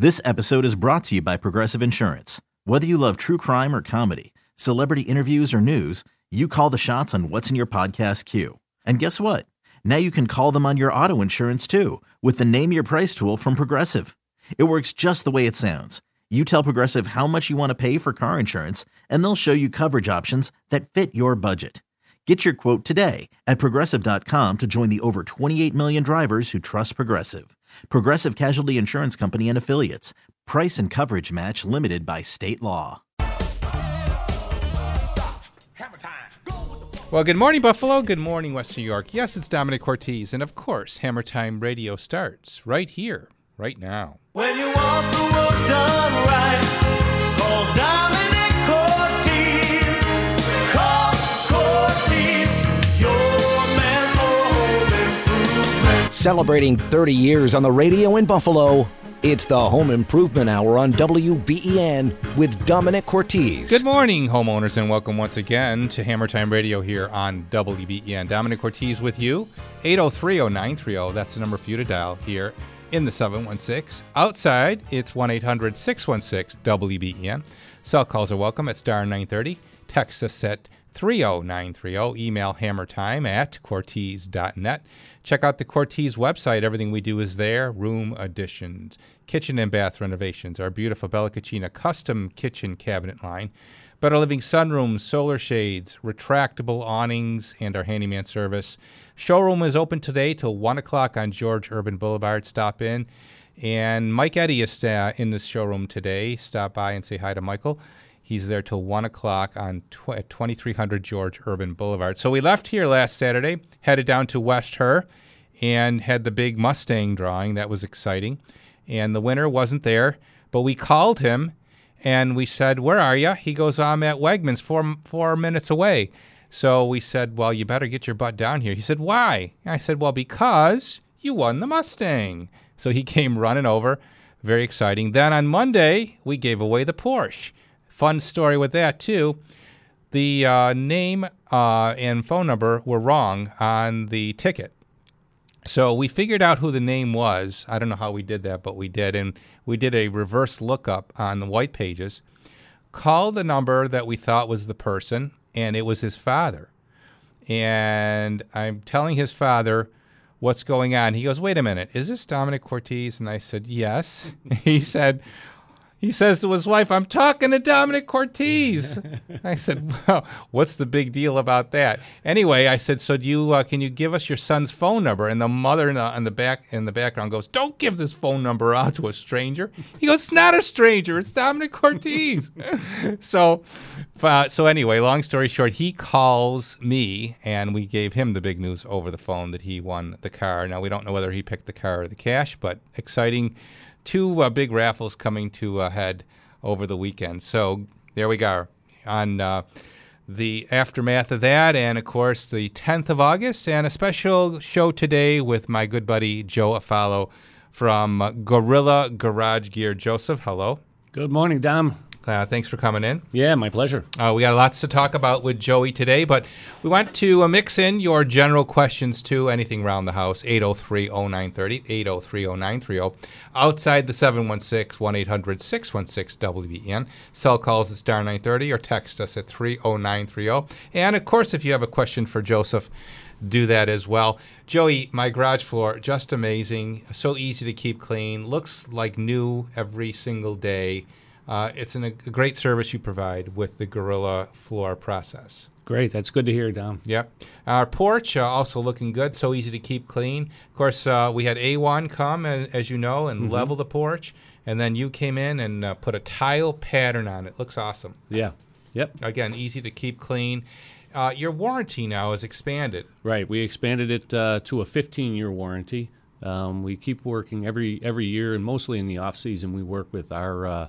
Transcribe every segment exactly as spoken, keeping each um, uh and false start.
This episode is brought to you by Progressive Insurance. Whether you love true crime or comedy, celebrity interviews or news, you call the shots on what's in your podcast queue. And guess what? Now you can call them on your auto insurance too with the Name Your Price tool from Progressive. It works just the way it sounds. You tell Progressive how much you want to pay for car insurance, and they'll show you coverage options that fit your budget. Get your quote today at Progressive dot com to join the over twenty-eight million drivers who trust Progressive. Progressive Casualty Insurance Company and Affiliates. Price and coverage match limited by state law. Well, good morning, Buffalo. Good morning, West New York. Yes, it's Dominic Cortese. And, of course, Hammer Time Radio starts right here, right now. When you want the work done right, call Dominic Cortese. Call Cortese, your man for home improvement. Celebrating thirty years on the radio in Buffalo, it's the Home Improvement Hour on W B E N with Dominic Cortese. Good morning, homeowners, and welcome once again to Hammer Time Radio here on W B E N. Dominic Cortese with you, eight oh three oh nine three oh. That's the number for you to dial here in the seven one six. Outside, it's one eight hundred six one six W B E N. Cell calls are welcome at star nine thirty. Text us at three oh nine three oh. Email hammertime at cortese dot net. Check out the Cortese website. Everything we do is there. Room additions, kitchen and bath renovations, our beautiful Bella Cucina custom kitchen cabinet line, Better Living sunrooms, solar shades, retractable awnings, and our handyman service. Showroom is open today till one o'clock on George Urban Boulevard. Stop in. And Mike Eddy is uh, in the showroom today. Stop by and say hi to Michael. He's there till one o'clock on tw- at twenty-three hundred George Urban Boulevard. So we left here last Saturday, headed down to West Her, and had the big Mustang drawing. That was exciting. And the winner wasn't there, but we called him, and we said, where are you? He goes, I'm at Wegmans, four, four minutes away. So we said, well, you better get your butt down here. He said, why? And I said, well, because you won the Mustang. So he came running over. Very exciting. Then on Monday, we gave away the Porsche. Fun story with that, too. The uh, name uh, and phone number were wrong on the ticket. So we figured out who the name was. I don't know how we did that, but we did. And we did a reverse lookup on the white pages. Called the number that we thought was the person, and it was his father. And I'm telling his father what's going on. He goes, wait a minute, is this Dominic Cortese? And I said, yes. He said... He says to his wife, I'm talking to Dominic Cortese. I said, well, what's the big deal about that? Anyway, I said, so do you uh, can you give us your son's phone number? And the mother in the, in the back in the background goes, don't give this phone number out to a stranger. He goes, it's not a stranger. It's Dominic Cortese. so, uh, so anyway, long story short, he calls me, and we gave him the big news over the phone that he won the car. Now, we don't know whether he picked the car or the cash, but exciting. Two uh, big raffles coming to a uh, head over the weekend. So there we go on uh, the aftermath of that. And, of course, the tenth of August. And a special show today with my good buddy Joe Afalo from uh, Gorilla Garage Gear. Joseph, hello. Good morning, Dom. Uh, thanks for coming in. Yeah, my pleasure. Uh, we got lots to talk about with Joey today, but we want to uh, mix in your general questions too, anything around the house, eight oh three oh nine three oh, eight oh three oh nine three oh. Outside the seven one six, one eight hundred six one six W B E N. Cell calls at star nine thirty or text us at three oh nine three oh. And, of course, if you have a question for Joseph, do that as well. Joey, my garage floor, just amazing. So easy to keep clean. Looks like new every single day. Uh, it's an, a great service you provide with the Gorilla floor process. Great. That's good to hear, Dom. Yep. Our porch uh, also looking good, so easy to keep clean. Of course, uh, we had A one come, uh, as you know, and mm-hmm. level the porch, and then you came in and uh, put a tile pattern on it. Looks awesome. Yeah. Yep. Again, easy to keep clean. Uh, your warranty now is expanded. Right. We expanded it uh, to a fifteen-year warranty. Um, we keep working every every year, and mostly in the off-season, we work with our uh,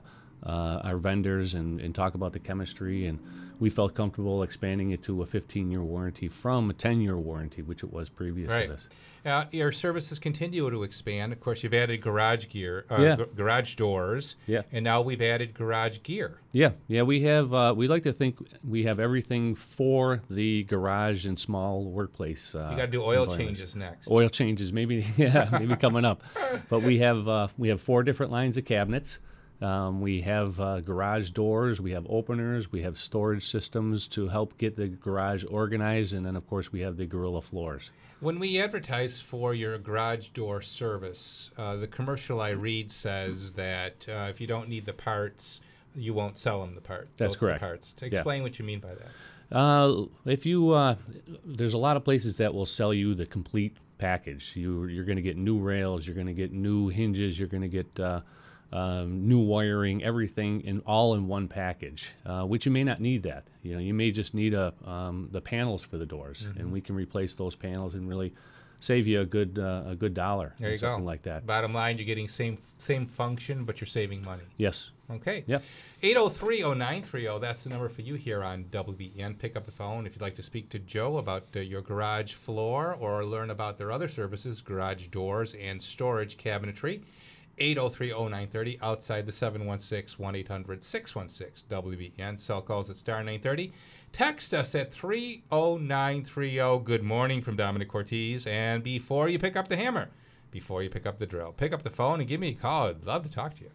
uh, our vendors and, and talk about the chemistry. And we felt comfortable expanding it to a fifteen-year warranty from a ten-year warranty, which it was previous Right. to this. Uh, your services continue to expand. Of course, you've added garage gear, uh, Yeah. g- garage doors, Yeah. and now we've added garage gear. Yeah, yeah, we have. Uh, we like to think we have everything for the garage and small workplace. Uh, You got to do oil environments. changes next. Oil changes, maybe. Yeah, maybe coming up. But we have uh, we have four different lines of cabinets. Um, we have uh, garage doors. We have openers. We have storage systems to help get the garage organized, and then of course we have the Gorilla floors. When we advertise for your garage door service, uh, the commercial I read says that uh, if you don't need the parts, you won't sell them the part. That's those correct. Parts. To Yeah. explain what you mean by that. Uh, if you, uh, there's a lot of places that will sell you the complete package. You, you're going to get new rails, you're going to get new hinges, you're going to get uh, um, new wiring, everything in all in one package. Uh, which you may not need that. You know, you may just need a um, the panels for the doors, Mm-hmm. and we can replace those panels and really save you a good uh, a good dollar. There on you go. something like that. Bottom line, you're getting same same function, but you're saving money. Yes. Okay. Yep. eight oh three oh nine three oh, that's the number for you here on W B E N. Pick up the phone if you'd like to speak to Joe about uh, your garage floor or learn about their other services, garage doors and storage cabinetry. eight oh three oh nine three oh, outside the seven one six, one eight hundred, six one six W B E N. Cell calls at star nine thirty. Text us at three oh nine three oh. Good morning from Dominic Ortiz. And before you pick up the hammer, before you pick up the drill, pick up the phone and give me a call. I'd love to talk to you.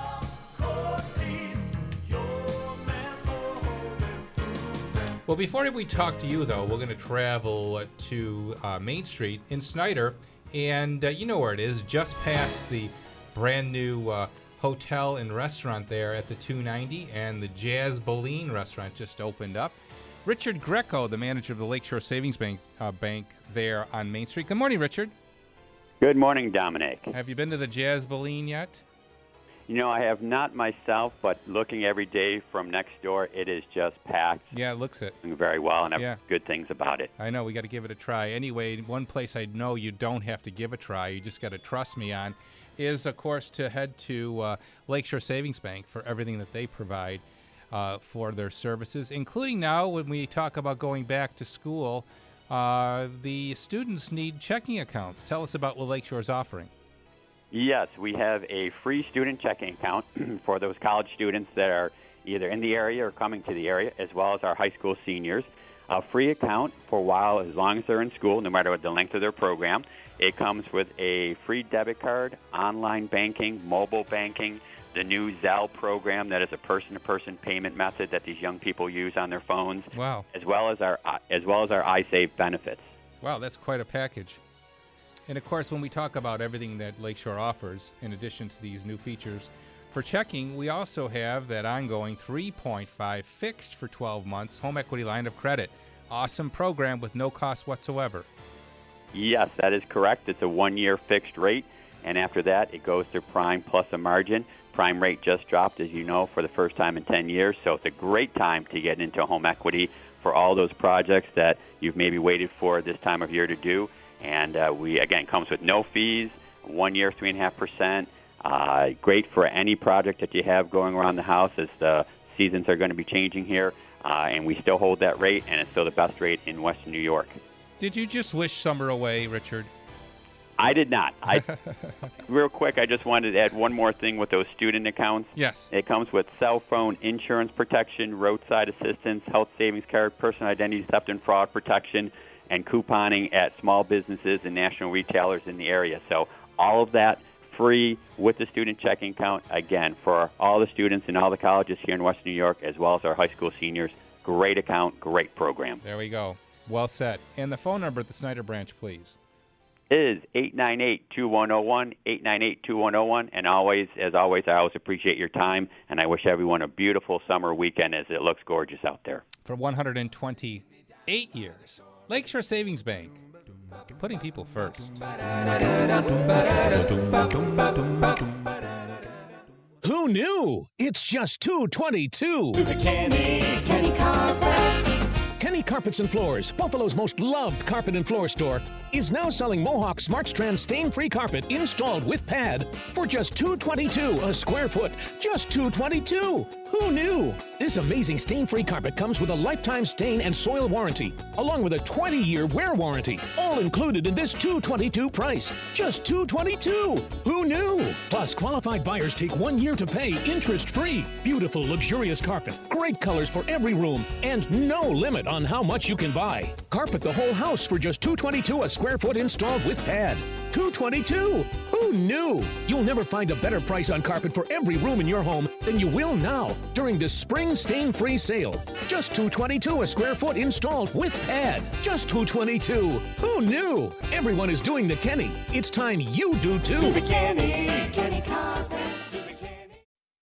Cortez, your man for home improvement. Well, before we talk to you, though, we're going to travel to uh, Main Street in Snyder. And uh, you know where it is, just past the brand new uh, hotel and restaurant there at the two ninety, and the Jazz Boline restaurant just opened up. Richard Greco, the manager of the Lakeshore Savings Bank, uh, Bank there on Main Street. Good morning, Richard. Good morning, Dominic. Have you been to the Jazz Boline yet? You know, I have not myself, but looking every day from next door, it is just packed. Yeah, it looks it. Doing very well, and have Yeah. good things about it. I know, we got to give it a try. Anyway, one place I know you don't have to give a try, you just got to trust me on, is, of course, to head to uh, Lakeshore Savings Bank for everything that they provide uh, for their services, including now when we talk about going back to school, uh, the students need checking accounts. Tell us about what Lakeshore's offering. Yes, we have a free student checking account for those college students that are either in the area or coming to the area, as well as our high school seniors. A free account for a while, as long as they're in school, no matter what the length of their program. It comes with a free debit card, online banking, mobile banking, the new Zelle program that is a person-to-person payment method that these young people use on their phones, Wow. as well as our as well as our iSave benefits. Wow, that's quite a package. And of course, when we talk about everything that Lakeshore offers, in addition to these new features, for checking, we also have that ongoing three point five fixed for twelve months home equity line of credit. Awesome program with no cost whatsoever. Yes, that is correct. It's a one-year fixed rate, and after that, it goes to prime plus a margin. Prime rate just dropped, as you know, for the first time in ten years, so it's a great time to get into home equity for all those projects that you've maybe waited for this time of year to do. And uh, we, again, comes with no fees, one year, three point five percent. Uh, great for any project that you have going around the house, as the seasons are going to be changing here. Uh, and we still hold that rate, and it's still the best rate in Western New York. Did you just wish summer away, Richard? I did not. I, real quick, I just wanted to add one more thing with those student accounts. Yes. It comes with cell phone insurance protection, roadside assistance, health savings card, personal identity theft and fraud protection, and couponing at small businesses and national retailers in the area. So all of that free with the student checking account, again, for all the students in all the colleges here in Western New York, as well as our high school seniors. Great account, great program. There we go. Well said. And the phone number at the Snyder branch, please. Is eight nine eight, two one zero one, eight nine eight, two one zero one. And always, as always, I always appreciate your time, and I wish everyone a beautiful summer weekend as it looks gorgeous out there. For one hundred twenty-eight years, Lakeshore Savings Bank, putting people first. Who knew? It's just two twenty-two. To the Kenny, Kenny Carpets. Kenny Kenny Carpets and Floors, Buffalo's most loved carpet and floor store, is now selling Mohawk Smart Strand stain-free carpet installed with pad for just two hundred twenty-two dollars a square foot. Just two hundred twenty-two dollars. Who knew? This amazing stain-free carpet comes with a lifetime stain and soil warranty, along with a twenty-year wear warranty, all included in this two hundred twenty-two dollars price. Just two hundred twenty-two dollars. Who knew? Plus, qualified buyers take one year to pay interest-free. Beautiful, luxurious carpet, great colors for every room, and no limit on how much you can buy. Carpet the whole house for just two hundred twenty-two dollars a square foot installed with pad. two hundred twenty-two dollars. Who knew? You'll never find a better price on carpet for every room in your home than you will now during this spring stain-free sale. Just two hundred twenty-two dollars a square foot installed with pad. Just two hundred twenty-two dollars. Who knew? Everyone is doing the Kenny. It's time you do too. Do the Kenny, Kenny Carpets, do the Kenny.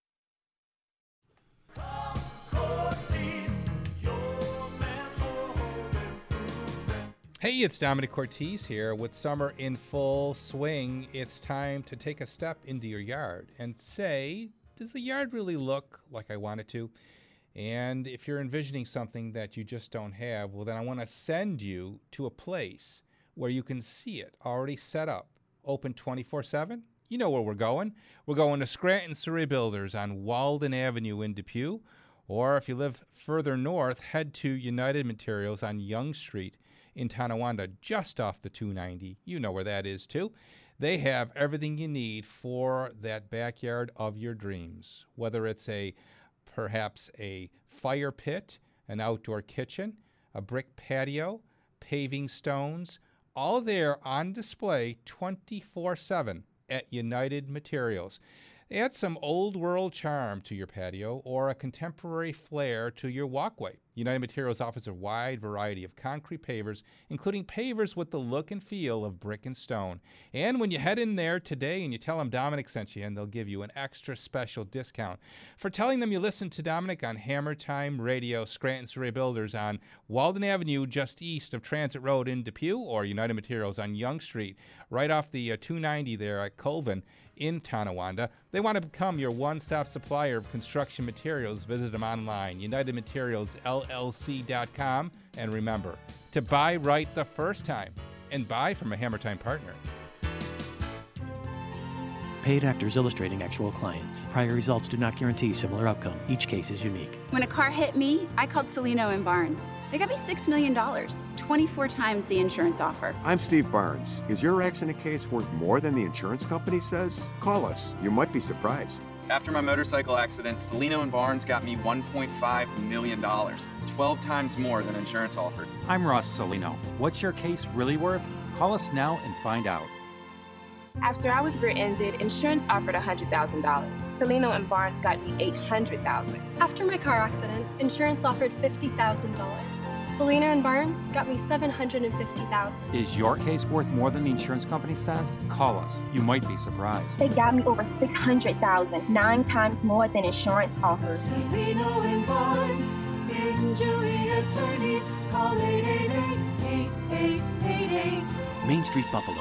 Tom Cortese, your man for home improvement. Hey, it's Dominic Cortese here. With summer in full swing, it's time to take a step into your yard and say, does the yard really look like I want it to? And if you're envisioning something that you just don't have, well, then I want to send you to a place where you can see it already set up, open twenty-four seven. You know where we're going. We're going to Scranton Surrey Builders on Walden Avenue in Depew. Or if you live further north, head to United Materials on Young Street in Tonawanda, just off the two ninety. You know where that is, too. They have everything you need for that backyard of your dreams, whether it's a perhaps a fire pit, an outdoor kitchen, a brick patio, paving stones, all there on display twenty-four seven at United Materials. Add some old world charm to your patio or a contemporary flair to your walkway. United Materials offers a wide variety of concrete pavers, including pavers with the look and feel of brick and stone. And when you head in there today and you tell them Dominic sent you, and they'll give you an extra special discount for telling them you listened to Dominic on Hammer Time Radio, Scranton Surrey Builders on Walden Avenue, just east of Transit Road in Depew, or United Materials on Young Street, right off the uh, two ninety there at Colvin in Tonawanda. They want to become your one-stop supplier of construction materials. Visit them online, united materials l l c dot com. And remember, to buy right the first time and buy from a Hammer Time partner. Paid actors illustrating actual clients. Prior results do not guarantee similar outcome. Each case is unique. When a car hit me, I called Celino and Barnes. They got me six million dollars, twenty-four times the insurance offer. I'm Steve Barnes. Is your accident case worth more than the insurance company says? Call us. You might be surprised. After my motorcycle accident, Celino and Barnes got me one point five million dollars, twelve times more than insurance offered. I'm Ross Celino. What's your case really worth? Call us now and find out. After I was rear-ended, insurance offered one hundred thousand dollars. Celino and Barnes got me eight hundred thousand dollars. After my car accident, insurance offered fifty thousand dollars. Celino and Barnes got me seven hundred fifty thousand dollars. Is your case worth more than the insurance company says? Call us. You might be surprised. They got me over six hundred thousand dollars, nine times more than insurance offered. Celino and Barnes, injury attorneys, call eight eight eight, eight eight eight eight. Main Street, Buffalo.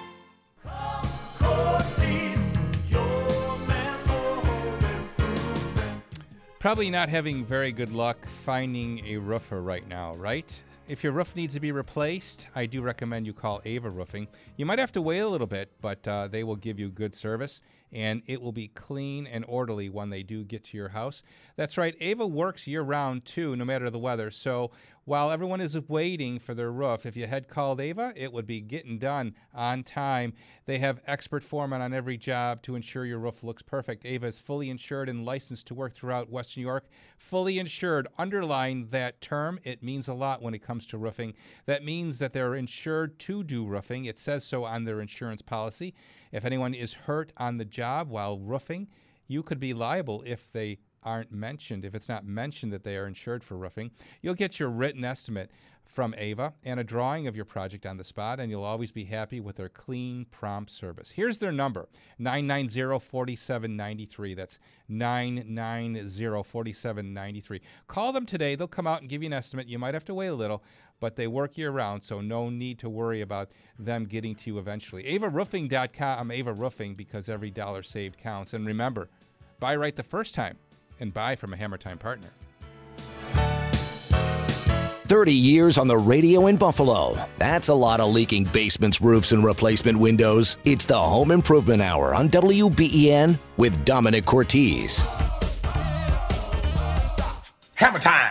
Probably not having very good luck finding a roofer right now, right? If your roof needs to be replaced, I do recommend you call Ava Roofing. You might have to wait a little bit, but uh, they will give you good service, and it will be clean and orderly when they do get to your house. That's right, Ava works year-round, too, no matter the weather. So while everyone is waiting for their roof, if you had called Ava, it would be getting done on time. They have expert foremen on every job to ensure your roof looks perfect. Ava is fully insured and licensed to work throughout Western New York. Fully insured, underline that term. It means a lot when it comes to roofing. That means that they're insured to do roofing. It says so on their insurance policy. If anyone is hurt on the job while roofing, you could be liable if they aren't mentioned, if it's not mentioned that they are insured for roofing. You'll get your written estimate from Ava and a drawing of your project on the spot, and you'll always be happy with their clean, prompt service. Here's their number, nine nine zero, four seven nine three. That's nine nine zero, four seven nine three. Call them today. They'll come out and give you an estimate. You might have to wait a little, but they work year-round, so no need to worry about them getting to you eventually. ava roofing dot com, Ava Roofing, because every dollar saved counts. And remember, buy right the first time and buy from a Hammer Time partner. thirty years on the radio in Buffalo. That's a lot of leaking basements, roofs, and replacement windows. It's the Home Improvement Hour on W B E N with Dominic Cortez. Hammer time!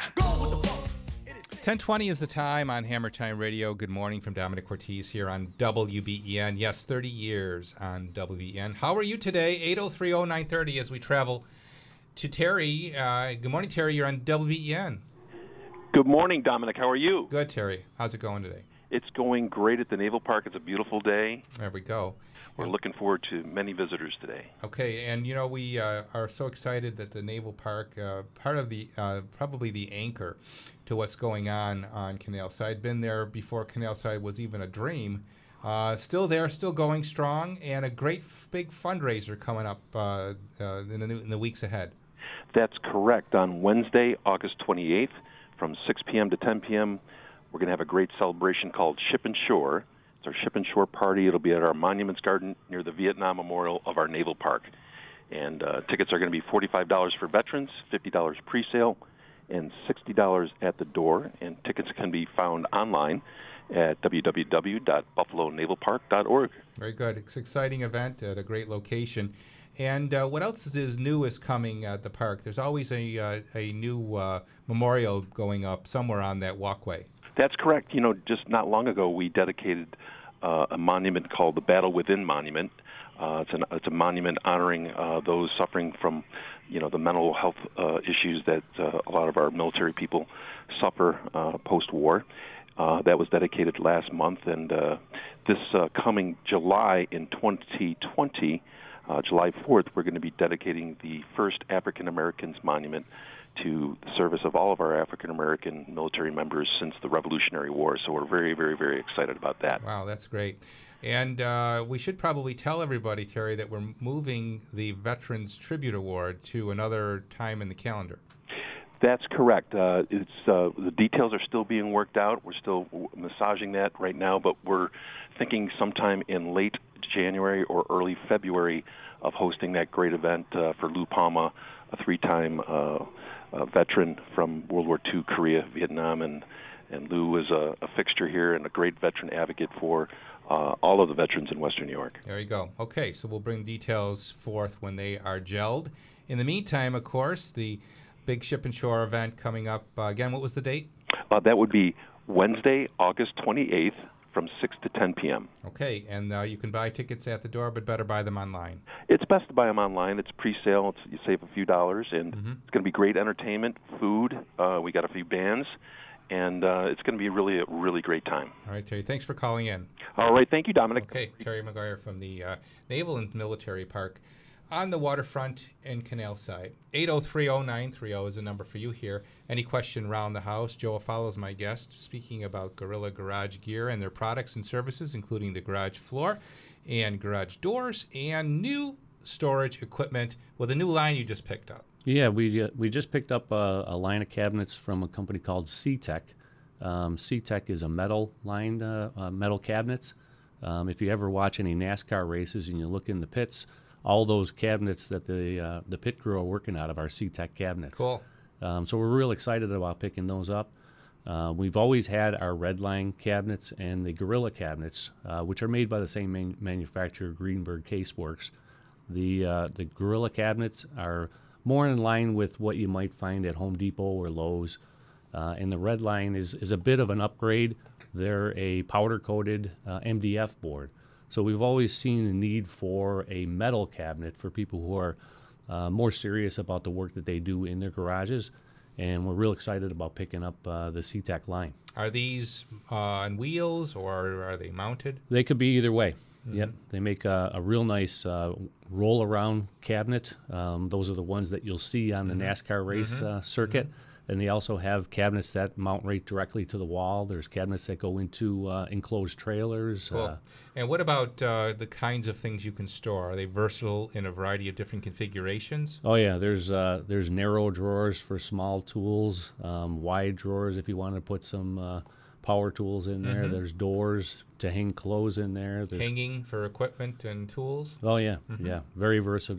ten twenty is the time on Hammer Time Radio. Good morning from Dominic Cortez here on W B E N. Yes, thirty years on W B E N. How are you today? eight oh three oh nine thirty as we travel to Terry. Uh, good morning, Terry. You're on W B E N. Good morning, Dominic. How are you? Good, Terry. How's it going today? It's going great at the Naval Park. It's a beautiful day. There we go. We're looking forward to many visitors today. Okay, and you know, we uh, are so excited that the Naval Park, uh, part of the, uh, probably the anchor to what's going on on Canal Side, been there before Canal Side was even a dream. Uh, still there, still going strong, and a great f- big fundraiser coming up uh, uh, in, the new, in the weeks ahead. That's correct. On Wednesday, August twenty-eighth, from six p.m. to ten p.m., we're going to have a great celebration called Ship and Shore. It's our Ship and Shore party. It'll be at our Monuments Garden near the Vietnam Memorial of our Naval Park. And uh, tickets are going to be forty-five dollars for veterans, fifty dollars pre-sale, and sixty dollars at the door. And tickets can be found online at w w w dot buffalo naval park dot org. Very good. It's an exciting event at a great location. And uh, what else is new is coming at the park? There's always a, uh, a new uh, memorial going up somewhere on that walkway. That's correct. You know, just not long ago, we dedicated uh, a monument called the Battle Within Monument. Uh, it's, an, it's a monument honoring uh, those suffering from, you know, the mental health uh, issues that uh, a lot of our military people suffer uh, post-war. Uh, that was dedicated last month, and uh, this uh, coming July in twenty twenty, uh, July fourth, we're going to be dedicating the first African Americans monument to the service of all of our African American military members since the Revolutionary War. So we're very, very, very excited about that. Wow, that's great. And uh, we should probably tell everybody, Terry, that we're moving the Veterans Tribute Award to another time in the calendar. That's correct. Uh, it's uh, the details are still being worked out. We're still massaging that right now, but we're thinking sometime in late January or early February of hosting that great event uh, for Lou Palma, a three-time uh, uh, veteran from World War Two, Korea, Vietnam, and and Lou is a, a fixture here and a great veteran advocate for uh, all of the veterans in Western New York. There you go. Okay, so we'll bring details forth when they are gelled. In the meantime, of course, the big Ship and Shore event coming up. Uh, again, what was the date? Uh, that would be Wednesday, August twenty-eighth, from six to ten p.m. Okay, and uh, you can buy tickets at the door, but better buy them online. It's best to buy them online. It's pre-sale. It's, you save a few dollars, and mm-hmm. it's going to be great entertainment, food. Uh, we got a few bands, and uh, it's going to be really a really great time. All right, Terry, thanks for calling in. All right, thank you, Dominic. Okay, Terry McGuire from the uh, Naval and Military Park on the waterfront and Canal Side. eight oh three oh nine three oh is the number for you here. Any question around the house? Joe Afalo is my guest, speaking about Gorilla Garage Gear and their products and services, including the garage floor and garage doors and new storage equipment with a new line you just picked up. Yeah, we uh, we just picked up a, a line of cabinets from a company called C-Tech. Um, C-Tech is a metal line, uh, uh, metal cabinets. Um, if you ever watch any NASCAR races and you look in the pits, all those cabinets that the uh, the pit crew are working out of are C-Tech cabinets. Cool. Um, so we're real excited about picking those up. Uh, we've always had our Redline cabinets and the Gorilla cabinets, uh, which are made by the same man- manufacturer, Greenberg Caseworks. The uh, the Gorilla cabinets are more in line with what you might find at Home Depot or Lowe's. Uh, and the Redline is, is a bit of an upgrade. They're a powder-coated uh, M D F board. So we've always seen the need for a metal cabinet for people who are uh, more serious about the work that they do in their garages. And we're real excited about picking up uh, the C-Tech line. Are these uh, on wheels or are they mounted? They could be either way. Mm-hmm. Yep. They make a, a real nice uh, roll-around cabinet. Um, those are the ones that you'll see on the Mm-hmm. NASCAR race Mm-hmm. uh, circuit. Mm-hmm. And they also have cabinets that mount right directly to the wall. There's cabinets that go into uh, enclosed trailers. Cool. Uh, and what about uh, the kinds of things you can store? Are they versatile in a variety of different configurations? oh yeah, there's uh, there's narrow drawers for small tools, um, wide drawers if you want to put some uh, power tools in there. Mhm. There's doors to hang clothes in there. There's Hanging for equipment and tools? Oh yeah, Mhm. yeah, very versatile.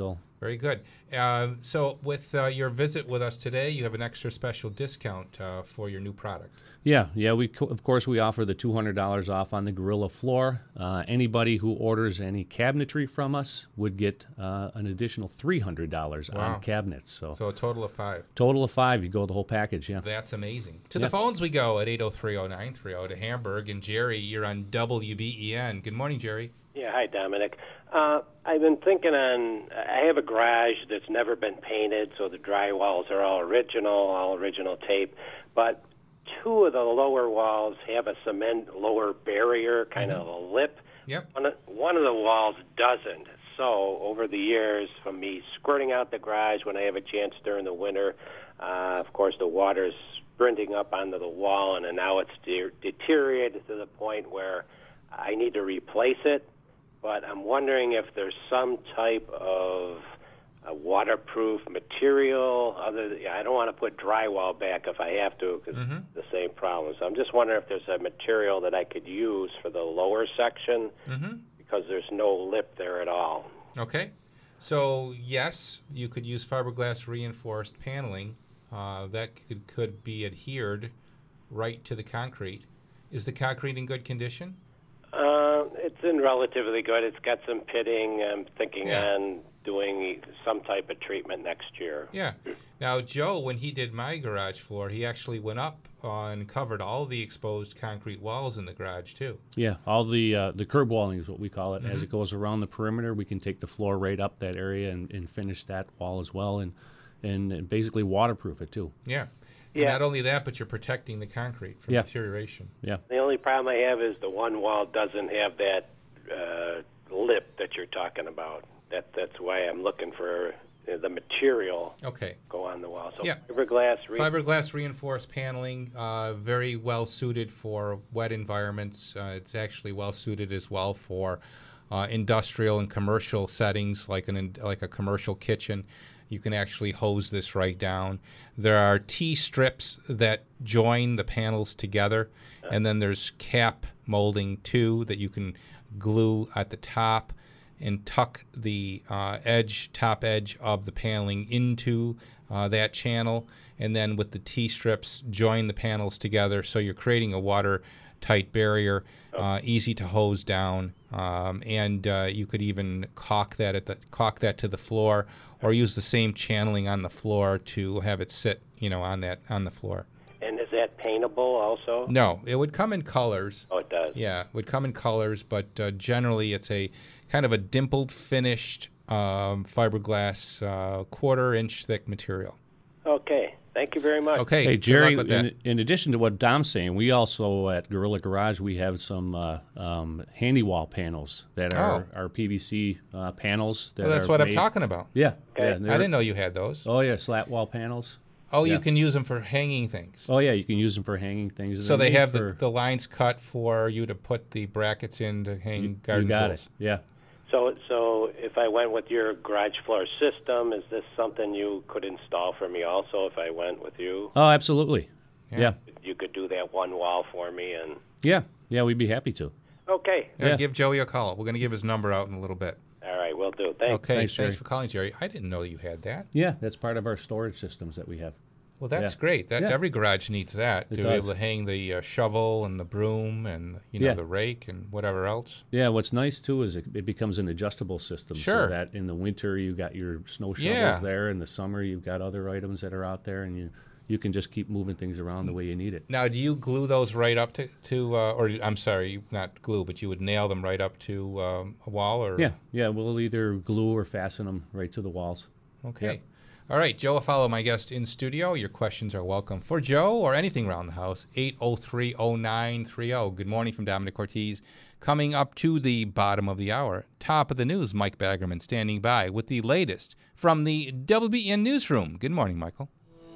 Very good. Uh, so with uh, your visit with us today, you have an extra special discount uh, for your new product. Yeah, yeah. We co- of course we offer the two hundred dollars off on the Gorilla floor. Uh, anybody who orders any cabinetry from us would get uh, an additional three hundred dollars Wow. on cabinets. So, So a total of five. total of five. You go the whole package. Yeah. That's amazing. To Yeah. the phones we go at eight oh three oh nine three oh to Hamburg. And Jerry, you're on W B E N. Good morning, Jerry. Yeah, hi, Dominic. Uh, I've been thinking on, I have a garage that's never been painted, so the drywalls are all original, all original tape, but two of the lower walls have a cement lower barrier, kind of a lip. Yep. One of, one of the walls doesn't. So over the years, from me squirting out the garage when I have a chance during the winter, uh, of course the water's sprinting up onto the wall, and then now it's de- deteriorated to the point where I need to replace it. But I'm wondering if there's some type of uh, waterproof material. Other than, I don't want to put drywall back if I have to, because Mm-hmm. it's the same problem. So I'm just wondering if there's a material that I could use for the lower section, Mm-hmm. because there's no lip there at all. Okay. So, yes, you could use fiberglass reinforced paneling. Uh, that could, could be adhered right to the concrete. Is the concrete in good condition? Uh, it's in relatively good. It's got some pitting. I'm thinking Yeah. on doing some type of treatment next year. Yeah. Now, Joe, when he did my garage floor, he actually went up uh, and covered all the exposed concrete walls in the garage, too. Yeah, all the uh, the curb walling is what we call it. As Mhm. it goes around the perimeter, we can take the floor right up that area and, and finish that wall as well, and and basically waterproof it too. Yeah. Yeah. And not only that, but you're protecting the concrete from Yeah. deterioration. Yeah. The only problem I have is the one wall doesn't have that uh, lip that you're talking about. That that's why I'm looking for uh, the material. Okay. Go on the wall. So Yeah. fiberglass. Re- Fiberglass reinforced paneling, uh, very well suited for wet environments. Uh, it's actually well suited as well for uh, industrial and commercial settings, like an in, like a commercial kitchen. You can actually hose this right down. There are T-strips that join the panels together, and then there's cap molding too that you can glue at the top and tuck the uh, edge, top edge of the paneling into uh, that channel, and then with the T-strips join the panels together, so you're creating a watertight barrier, uh, easy to hose down, um, and uh, you could even caulk that at the caulk that to the floor, or use the same channeling on the floor to have it sit, you know, on that on the floor. and is that paintable also? No, it would come in colors. Oh, it does. Yeah, it would come in colors, but uh, generally it's a kind of a dimpled, finished um, fiberglass, uh, quarter-inch thick material. Okay. Thank you very much. Okay. Hey, good Jerry, luck with that. in, in addition to what Dom's saying, we also at Gorilla Garage, we have some uh, um, handy wall panels that are, are P V C uh, panels. That Well, that's are what I'm made- talking about. Yeah. Okay. yeah I they're- didn't know you had those. Oh, yeah, slat wall panels. Oh, Yeah. you can use them for hanging things. Oh, yeah, you can use them for hanging things. So They're they made have the, for- the lines cut for you to put the brackets in to hang You- garden you got tools. it. Yeah. So, so if I went with your garage floor system, is this something you could install for me also if I went with you? Oh, absolutely. Yeah. You could do that one wall for me, and Yeah. Yeah, we'd be happy to. okay. Yeah, Yeah. give Joey a call. We're going to give his number out in a little bit. All right, we'll do. Thanks. Okay, Thanks, thanks, Jerry. for calling, Jerry. I didn't know you had that. Yeah, that's part of our storage systems that we have. Well, that's Yeah. great. That Yeah. every garage needs that It to be does. able to hang the uh, shovel and the broom and you know Yeah. the rake and whatever else. Yeah, what's nice too is it, it becomes an adjustable system. Sure. So that in the winter you got your snow shovels Yeah. there, in the summer you've got other items that are out there, and you you can just keep moving things around the way you need it. Now, do you glue those right up to, to uh, or I'm sorry, not glue, but you would nail them right up to um, a wall, or Yeah, yeah, we'll either glue or fasten them right to the walls. Okay. Yep. All right, Joe Afalo, my guest in studio. Your questions are welcome for Joe or anything around the house. eight oh three oh nine three oh. Good morning from Dominic Ortiz. Coming up to the bottom of the hour, top of the news, Mike Baggerman standing by with the latest from the W B E N Newsroom. Good morning, Michael.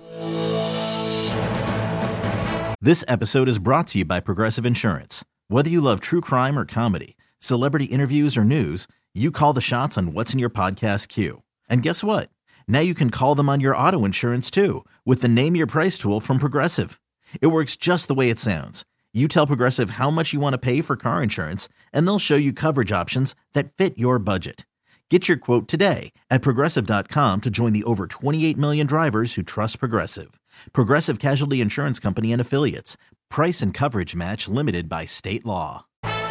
This episode is brought to you by Progressive Insurance. Whether you love true crime or comedy, celebrity interviews or news, you call the shots on what's in your podcast queue. And guess what? Now you can call them on your auto insurance too with the Name Your Price tool from Progressive. It works just the way it sounds. You tell Progressive how much you want to pay for car insurance, and they'll show you coverage options that fit your budget. Get your quote today at Progressive dot com to join the over twenty-eight million drivers who trust Progressive. Progressive Casualty Insurance Company and Affiliates. Price and coverage match limited by state law.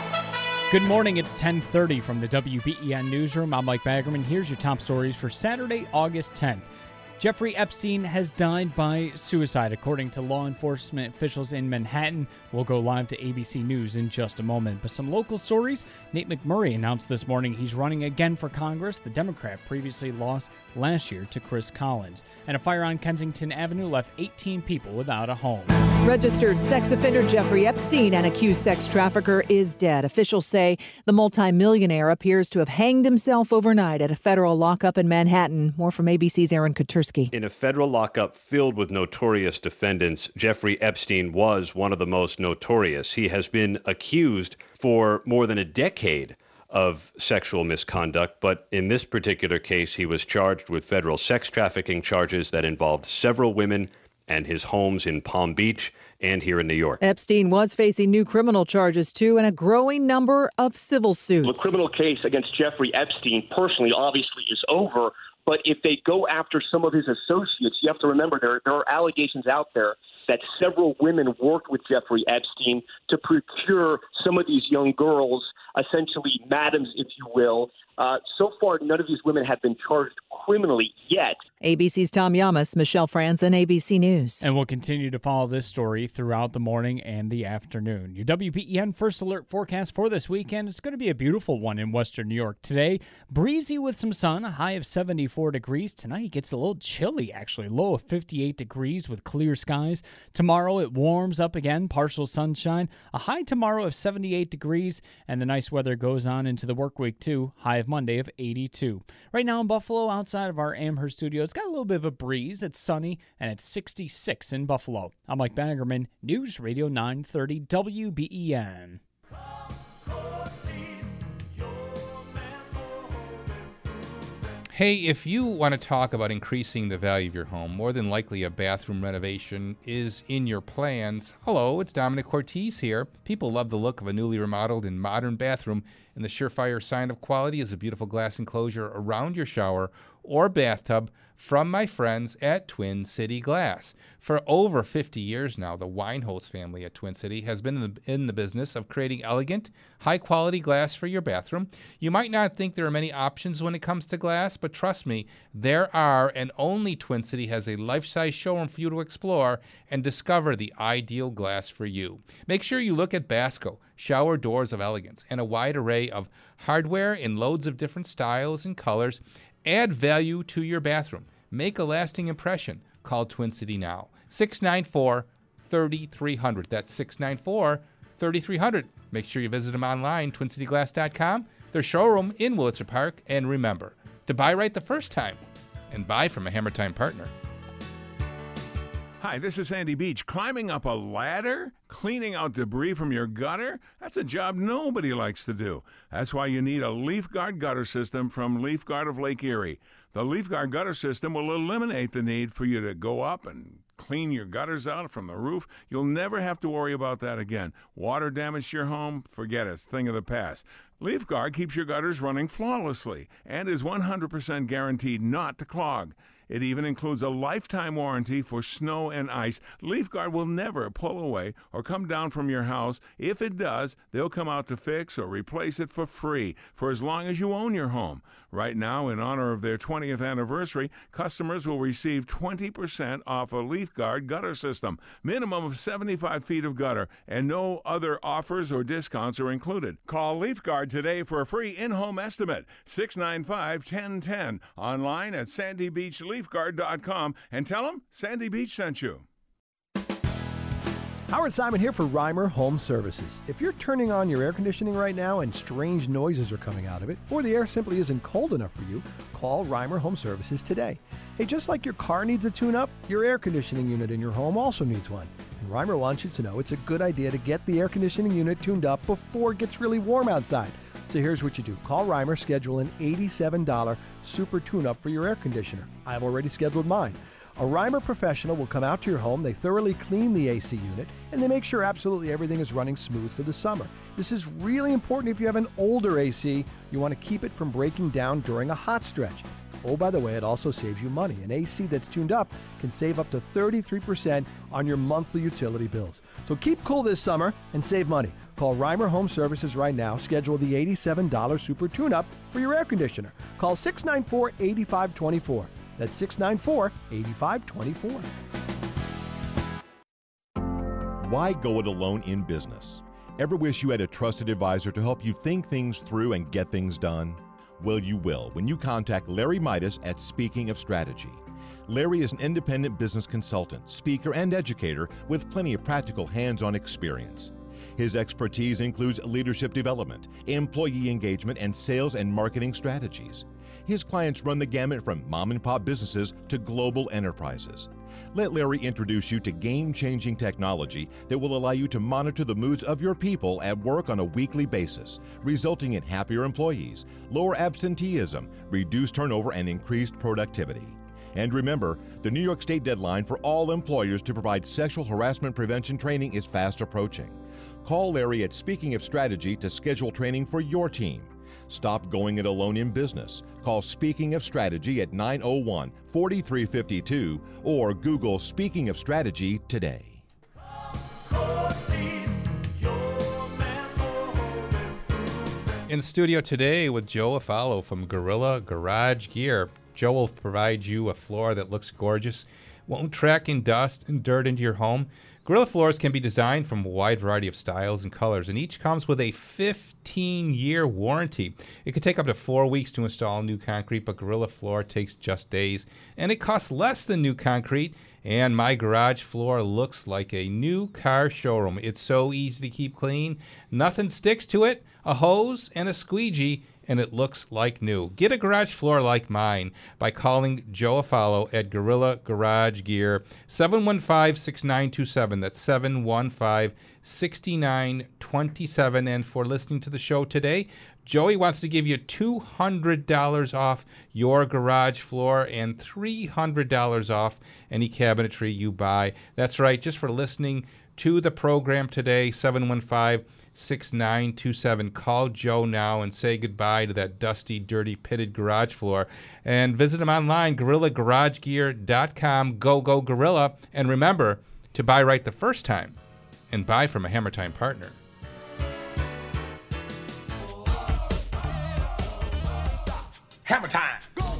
Good morning. It's ten thirty from the W B E N Newsroom. I'm Mike Baggerman. Here's your top stories for Saturday, August tenth. Jeffrey Epstein has died by suicide, according to law enforcement officials in Manhattan. We'll go live to A B C News in just a moment. But some local stories. Nate McMurray announced this morning he's running again for Congress. The Democrat previously lost last year to Chris Collins. And a fire on Kensington Avenue left eighteen people without a home. Registered sex offender Jeffrey Epstein, an accused sex trafficker, is dead. Officials say the multimillionaire appears to have hanged himself overnight at a federal lockup in Manhattan. More from A B C's Aaron Katersky. In a federal lockup filled with notorious defendants, Jeffrey Epstein was one of the most notorious. He has been accused for more than a decade of sexual misconduct, but in this particular case, he was charged with federal sex trafficking charges that involved several women and his homes in Palm Beach and here in New York. Epstein was facing new criminal charges, too, and a growing number of civil suits. The criminal case against Jeffrey Epstein personally obviously is over. But if they go after some of his associates, you have to remember there, there are allegations out there that several women worked with Jeffrey Epstein to procure some of these young girls, essentially madams, if you will. Uh, so far, none of these women have been charged criminally yet. A B C's Tom Yamas, Michelle Franzen, A B C News. And we'll continue to follow this story throughout the morning and the afternoon. Your W B E N First Alert forecast for this weekend. It's going to be a beautiful one in western New York today. Breezy with some sun, a high of seventy-four degrees. Tonight it gets a little chilly, actually. Low of fifty-eight degrees with clear skies. Tomorrow it warms up again, partial sunshine. A high tomorrow of seventy-eight degrees. And the nice weather goes on into the work week, too. High of Monday of eighty-two. Right now in Buffalo, outside of our Amherst studio, it's got a little bit of a breeze. It's sunny, and it's sixty-six in Buffalo. I'm Mike Baggerman, News Radio nine thirty W B E N. Hey, if you want to talk about increasing the value of your home, more than likely a bathroom renovation is in your plans. Hello, it's Dominic Cortese here. People love the look of a newly remodeled and modern bathroom, and the surefire sign of quality is a beautiful glass enclosure around your shower or bathtub from my friends at Twin City Glass. For over fifty years now, the Weinholz family at Twin City has been in the, in the business of creating elegant, high-quality glass for your bathroom. You might not think there are many options when it comes to glass, but trust me, there are, and only Twin City has a life-size showroom for you to explore and discover the ideal glass for you. Make sure you look at Basco, shower doors of elegance, and a wide array of hardware in loads of different styles and colors. Add value to your bathroom. Make a lasting impression. Call Twin City now. six nine four, three three zero zero. That's six nine four, three three zero zero. Make sure you visit them online, twin city glass dot com. Their showroom in Willitzer Park. And remember, to buy right the first time and buy from a Hammer Time partner. Hi, this is Sandy Beach. Climbing up a ladder? Cleaning out debris from your gutter? That's a job nobody likes to do. That's why you need a LeafGuard gutter system from LeafGuard of Lake Erie. The LeafGuard gutter system will eliminate the need for you to go up and clean your gutters out from the roof. You'll never have to worry about that again. Water damage to your home? Forget it. It's a thing of the past. LeafGuard keeps your gutters running flawlessly and is one hundred percent guaranteed not to clog. It even includes a lifetime warranty for snow and ice. LeafGuard will never pull away or come down from your house. If it does, they'll come out to fix or replace it for free for as long as you own your home. Right now, in honor of their twentieth anniversary, customers will receive twenty percent off a LeafGuard gutter system. Minimum of seventy-five feet of gutter, and no other offers or discounts are included. Call LeafGuard today for a free in-home estimate. six nine five, one zero one zero. Online at sandy beach leaf guard dot com and tell them Sandy Beach sent you. Howard Simon here for Reimer Home Services. If you're turning on your air conditioning right now and strange noises are coming out of it, or the air simply isn't cold enough for you, call Reimer Home Services today. Hey, just like your car needs a tune-up, your air conditioning unit in your home also needs one. And Reimer wants you to know it's a good idea to get the air conditioning unit tuned up before it gets really warm outside. So here's what you do. Call Reimer, schedule an eighty-seven dollars super tune-up for your air conditioner. I've already scheduled mine. A Reimer professional will come out to your home, they thoroughly clean the A C unit, and they make sure absolutely everything is running smooth for the summer. This is really important if you have an older A C. You want to keep it from breaking down during a hot stretch. Oh, by the way, it also saves you money. An A C that's tuned up can save up to thirty-three percent on your monthly utility bills. So keep cool this summer and save money. Call Reimer Home Services right now. Schedule the eighty-seven dollars Super Tune-Up for your air conditioner. Call six nine four, eight five two four. That's six nine four, eight five two four. Why go it alone in business? Ever wish you had a trusted advisor to help you think things through and get things done? Well, you will when you contact Larry Midas at Speaking of Strategy. Larry is an independent business consultant, speaker, and educator with plenty of practical hands-on experience. His expertise includes leadership development, employee engagement, and sales and marketing strategies. His clients run the gamut from mom-and-pop businesses to global enterprises. Let Larry introduce you to game-changing technology that will allow you to monitor the moods of your people at work on a weekly basis, resulting in happier employees, lower absenteeism, reduced turnover, and increased productivity. And remember, the New York State deadline for all employers to provide sexual harassment prevention training is fast approaching. Call Larry at Speaking of Strategy to schedule training for your team. Stop going it alone in business. Call Speaking of Strategy at nine oh one, four three five two or Google Speaking of Strategy today. In studio today with Joe Afalo from Gorilla Garage Gear. Joe will provide you a floor that looks gorgeous, won't track in dust and dirt into your home. Gorilla floors can be designed from a wide variety of styles and colors, and each comes with a fifteen-year warranty. It could take up to four weeks to install new concrete, but Gorilla floor takes just days, and it costs less than new concrete. And my garage floor looks like a new car showroom. It's so easy to keep clean. Nothing sticks to it. A hose and a squeegee, and it looks like new. Get a garage floor like mine by calling Joe Afalo at Gorilla Garage Gear, seven one five, six nine two seven. That's seven one five, six nine two seven. And for listening to the show today, Joey wants to give you two hundred dollars off your garage floor and three hundred dollars off any cabinetry you buy. That's right, just for listening to the program today, seven one five, six nine two seven. Call Joe now and say goodbye to that dusty, dirty, pitted garage floor. And visit him online, gorilla garage gear dot com. Go, go, Gorilla. And remember to buy right the first time and buy from a Hammer Time partner. Hammer Time.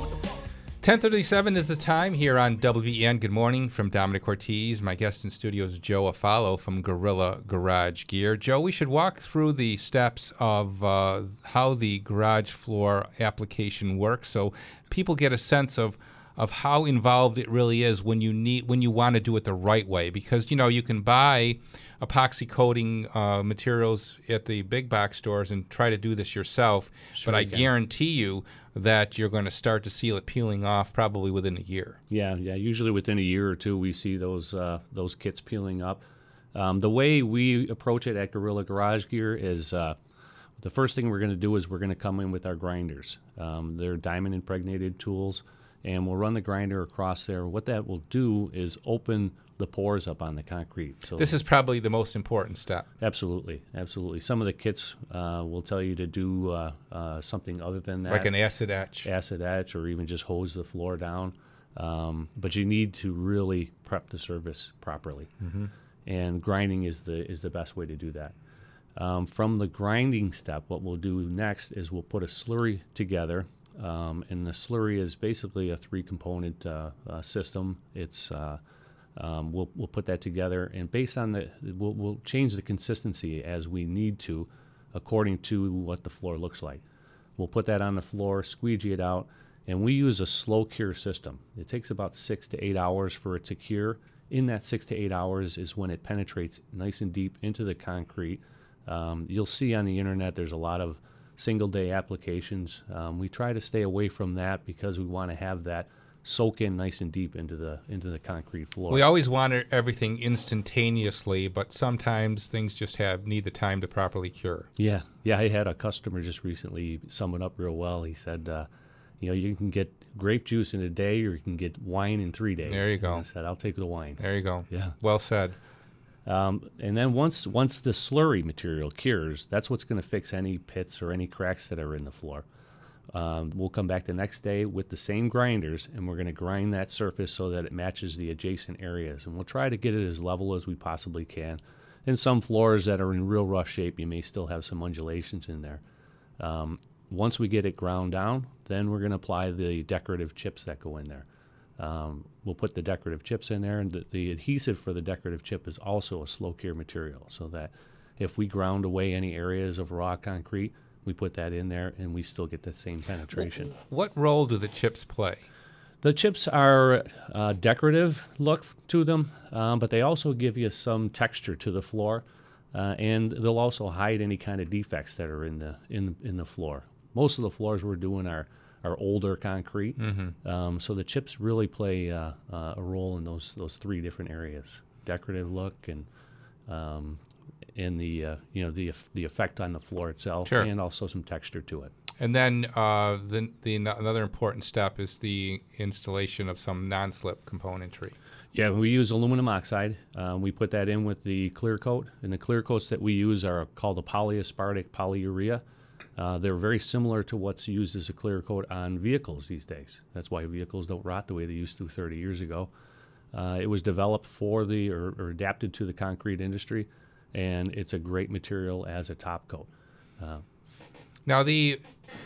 ten thirty-seven is the time here on W E N. Good morning from Dominic Ortiz. My guest in studio is Joe Afalo from Gorilla Garage Gear. Joe, we should walk through the steps of uh, how the garage floor application works so people get a sense of of how involved it really is when you need when you want to do it the right way. Because, you know, you can buy epoxy coating uh, materials at the big box stores and try to do this yourself, Sure but I you can. guarantee you that you're going to start to see it peeling off probably within a year. Yeah, yeah. Usually within a year or two, we see those uh, those kits peeling up. Um, the way we approach it at Gorilla Garage Gear is uh, the first thing we're going to do is we're going to come in with our grinders. Um, they're diamond impregnated tools, and we'll run the grinder across there. What that will do is open the pores up on the concrete. So This is probably the most important step. Absolutely, absolutely. Some of the kits uh, will tell you to do uh, uh, something other than that. Like an acid etch. Acid etch, or even just hose the floor down. Um, but you need to really prep the surface properly. Mhm. And grinding is the is the best way to do that. Um, from the grinding step, what we'll do next is we'll put a slurry together. Um, and the slurry is basically a three-component uh, uh, system. It's uh, Um, we'll we'll put that together, and based on the we'll we'll change the consistency as we need to, according to what the floor looks like. We'll put that on the floor, squeegee it out, and we use a slow cure system. It takes about six to eight hours for it to cure. In that six to eight hours is when it penetrates nice and deep into the concrete. Um, you'll see on the internet there's a lot of single day applications. Um, we try to stay away from that because we want to have that soak in nice and deep into the into the concrete floor. We always want everything instantaneously, but sometimes things just have need the time to properly cure. Yeah, yeah. I had a customer just recently sum it up real well. He said, uh, you know, you can get grape juice in a day, or you can get wine in three days. There you go. And I said, I'll take the wine. There you go. Yeah. Well said. Um, and then once once the slurry material cures, that's what's going to fix any pits or any cracks that are in the floor. Um, we'll come back the next day with the same grinders, and we're going to grind that surface so that it matches the adjacent areas. And we'll try to get it as level as we possibly can. In some floors that are in real rough shape, you may still have some undulations in there. Um, once we get it ground down, then we're going to apply the decorative chips that go in there. Um, we'll put the decorative chips in there, and the, the adhesive for the decorative chip is also a slow cure material, so that if we ground away any areas of raw concrete, we put that in there and we still get the same penetration. What role do the chips play? The chips are uh, decorative look to them, um, but they also give you some texture to the floor, uh, and they'll also hide any kind of defects that are in the in in the floor. Most of the floors we're doing are are older concrete, mm-hmm. um, so the chips really play uh, uh, a role in those those three different areas: decorative look and um, and the uh, you know the the effect on the floor itself, sure. and also some texture to it. And then uh, the the another important step is the installation of some non-slip componentry. Yeah, we use aluminum oxide. Um, we put that in with the clear coat, and the clear coats that we use are called the polyaspartic polyurea. Uh, they're very similar to what's used as a clear coat on vehicles these days. That's why vehicles don't rot the way they used to thirty years ago. Uh, it was developed for the or, or adapted to the concrete industry, and it's a great material as a top coat. Uh, now the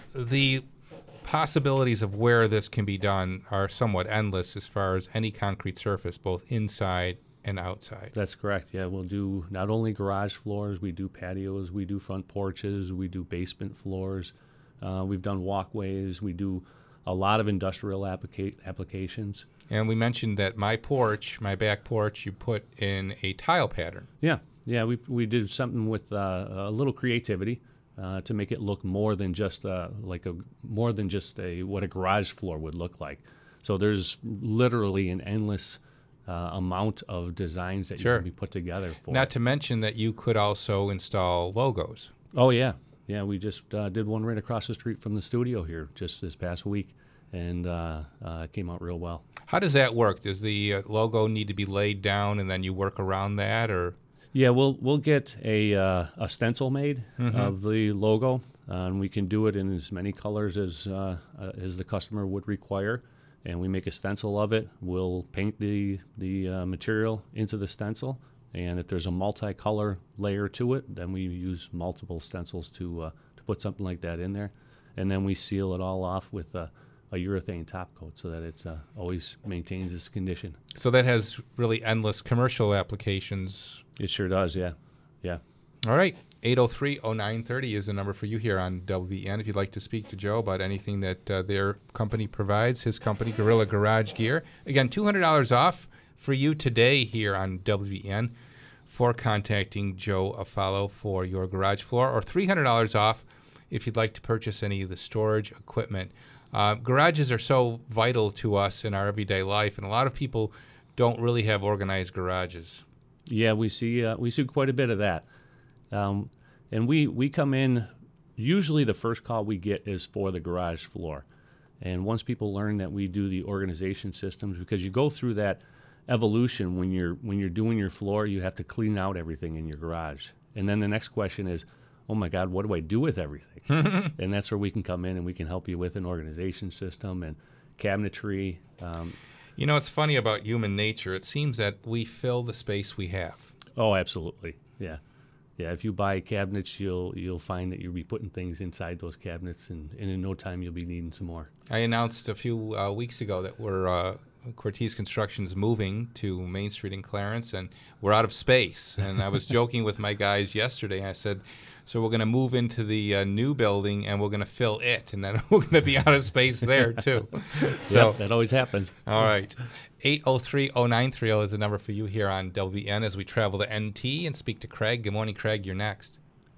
the possibilities of where this can be done are somewhat endless as far as any concrete surface, both inside and outside. That's correct. Yeah, we'll do not only garage floors, we do patios, we do front porches, we do basement floors, uh, we've done walkways, we do a lot of industrial applica- applications. And we mentioned that my porch, my back porch, you put in a tile pattern. Yeah, yeah, we we did something with uh, a little creativity uh, to make it look more than just uh, like a more than just a what a garage floor would look like. So there's literally an endless Uh, amount of designs that sure. you can be put together for. Not to mention that you could also install logos. Oh yeah, yeah. We just uh, did one right across the street from the studio here just this past week, and uh, uh, it came out real well. How does that work? Does the uh, logo need to be laid down and then you work around that, or? Yeah, we'll we'll get a uh, a stencil made mm-hmm. of the logo, uh, and we can do it in as many colors as uh, uh, as the customer would require. And we make a stencil of it. We'll paint the the uh, material into the stencil, and if there's a multicolor layer to it, then we use multiple stencils to uh, to put something like that in there, and then we seal it all off with a, a urethane top coat so that it uh, always maintains its condition. So that has really endless commercial applications. It sure does, yeah, yeah. All right. eight oh three oh nine thirty is the number for you here on W B E N if you'd like to speak to Joe about anything that uh, their company provides, his company, Gorilla Garage Gear. Again, two hundred dollars off for you today here on W B E N for contacting Joe Afalo for your garage floor, or three hundred dollars off if you'd like to purchase any of the storage equipment. Uh, garages are so vital to us in our everyday life, and a lot of people don't really have organized garages. Yeah, we see uh, we see quite a bit of that. Um, and we, we come in, usually the first call we get is for the garage floor. And once people learn that we do the organization systems, because you go through that evolution when you're when you're doing your floor, you have to clean out everything in your garage. And then the next question is, oh my God, what do I do with everything? And that's where we can come in and we can help you with an organization system and cabinetry. Um, you know, it's funny about human nature. It seems that we fill the space we have. Oh, absolutely. Yeah. Yeah, if you buy cabinets, you'll you'll find that you'll be putting things inside those cabinets, and, and in no time you'll be needing some more. I announced a few uh, weeks ago that we're uh, Cortese Construction's moving to Main Street in Clarence, and we're out of space. And I was joking with my guys yesterday. I said, so we're going to move into the uh, new building, and we're going to fill it, and then we're going to be out of space there too. So yep, that always happens. All right. eight oh three oh nine three oh is the number for you here on W B E N as we travel to N T and speak to Craig. Good morning, Craig. You're next.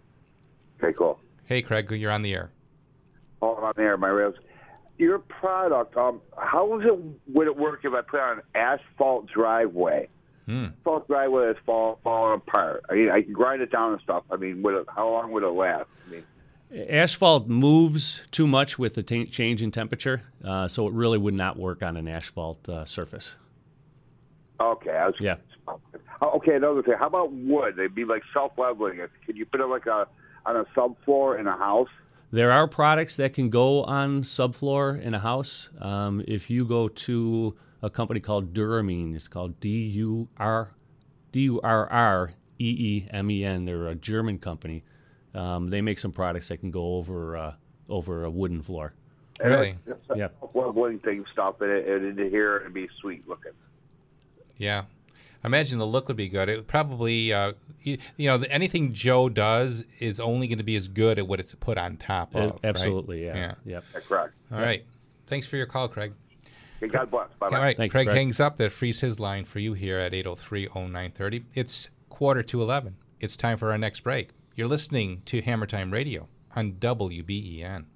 Hey, cool. Hey, Craig. You're on the air. Oh, I'm on the air, my rails. Your product, um, how is it, would it work if I put on an asphalt driveway? Hmm. Asphalt driveway that's fall, falling apart. I mean, I can grind it down and stuff. I mean, would it, how long would it last? I mean, Asphalt moves too much with the t- change in temperature, uh, so it really would not work on an asphalt uh, surface. Okay. I was, yeah. Okay, another thing. How about wood? They'd be like self-leveling. Can you put it like a on a subfloor in a house? There are products that can go on subfloor in a house. Um, if you go to a company called Duramine, it's called D U R D U R R E E M E N. They're a German company. Um, they make some products that can go over uh, over a wooden floor. Really? Yeah. Self-leveling thing stuff in it, and in here it'd be sweet looking. Yeah. I imagine the look would be good. It would probably, uh, you, you know, anything Joe does is only going to be as good at what it's put on top of. Absolutely, right? yeah. yeah. Yep. That's correct. All right. Thanks for your call, Craig. Okay, God bless. Bye-bye. All right. Thank you, Craig Craig. hangs up. That frees his line for you here at eight oh three oh nine thirty. It's quarter to eleven. It's time for our next break. You're listening to Hammer Time Radio on W B E N.